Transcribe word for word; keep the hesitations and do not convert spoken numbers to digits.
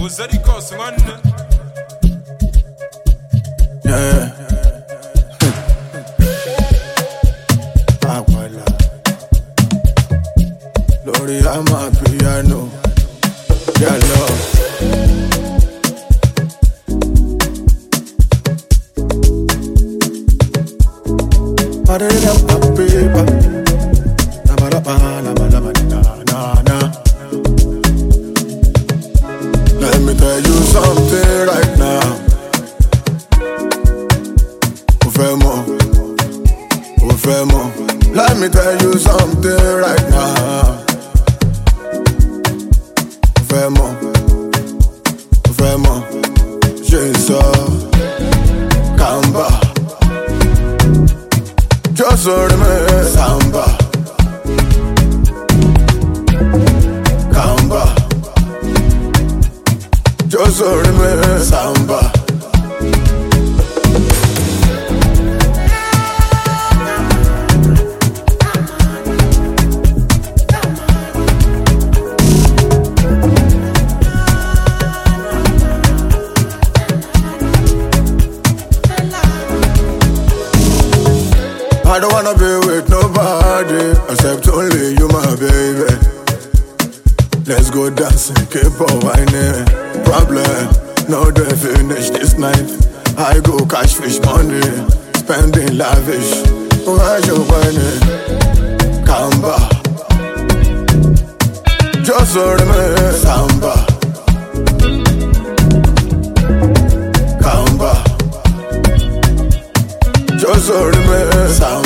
Yeah. Aguala. Lori ama piano. Yeah, love. Put it up, up, paper. Na ba da ba, na ba da ba, na na na. Let me tell you something right now. Ufemo, Ufemo. Let me tell you something right now. Ufemo, Ufemo. Jesus, Kamba. Just heard me, Samba. Kamba. Just heard me, Samba. I don't wanna be with nobody except only you, my baby. Let's go dancing, keep on whining. Problem, no they finish this night. I go cash fish money, spending lavish. Why you whining? Kamba, just heard me, Samba. Kamba, just heard me, Samba.